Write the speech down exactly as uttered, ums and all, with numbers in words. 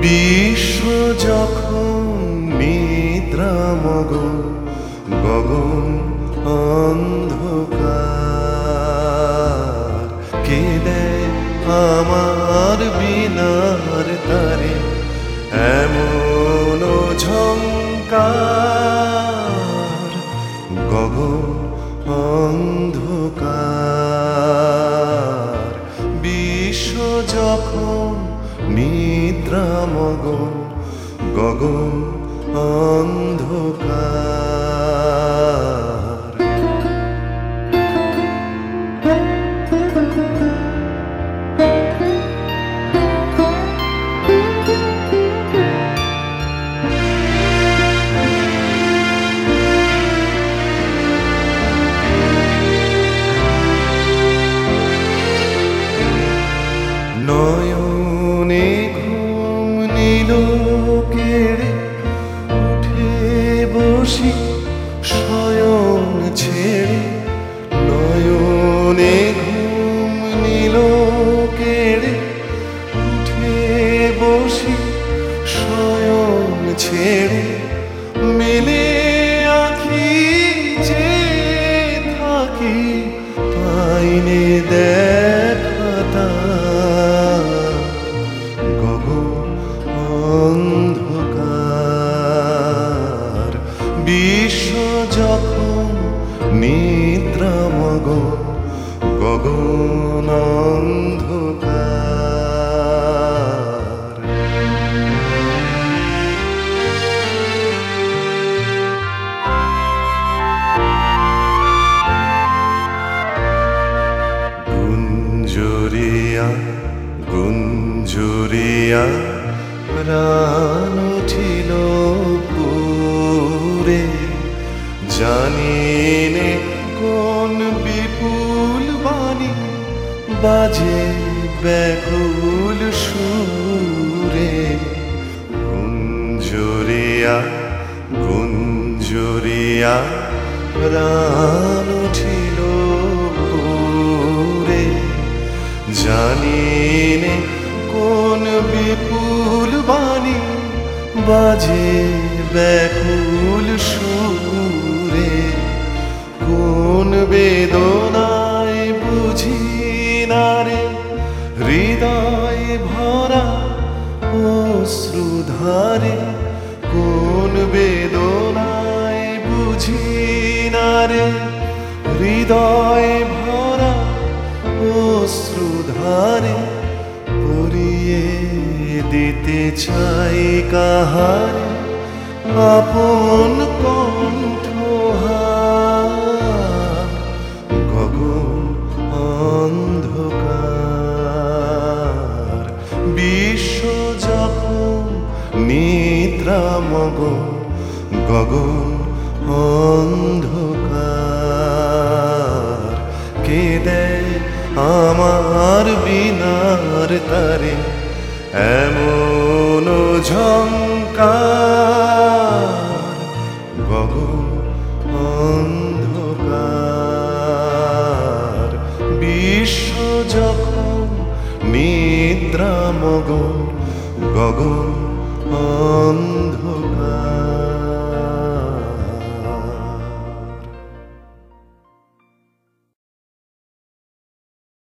বিশ্ব যখন নিদ্রামগ্ন, গগন অন্ধকার, কে দেয় আমার বিনার তারে এমন ঝংকার। গগন অন্ধকার, বিশ্ব যখন নিদ্রামগ্ন, গগন অন্ধকার। নয়নে ঘুম নীল কেড়ে উঠে বসি শয়ন ছেড়ে। নয়নে ঘুম নীল কেড়ে উঠে বসি শয়ন ছেড়ে। মেলে আঁখি যে থাকি পাইনে দেখা তার। গগন অন্ধকার, বিশ্ব যখন নিদ্রামগ্ন, গগন অন্ধকার। গুঞ্জরিয়া গুঞ্জরিয়া প্রাণ উঠিল পুরে। জানিনে কোন বিপুল বাণী বাজে ব্যাকুল সুরে। গুঞ্জরিয়া গুঞ্জরিয়া প্রাণ উঠিল পুরে। জানিনে কোন বিপুল বাণী বাজে ব্যাকুল সুরে। কোন বেদনায় বুঝি না রে হৃদয় ভরা অশ্রুধারে। কোন বেদনায় বুঝি না রে হৃদয় ভরা অশ্রুধারে। পরিয়ে দিতে চাই কাহারে আপন কণ্ঠহার। গগন অন্ধকার, বিশ্ব যখন নিদ্রামগ্ন, গগন অন্ধকার। কে দেয় আমার বিনার তারে এমন ঝংকার। গগন অন্ধকার, বিশ্ব যখন নিদ্রামগ্ন, গগন অন্ধকার।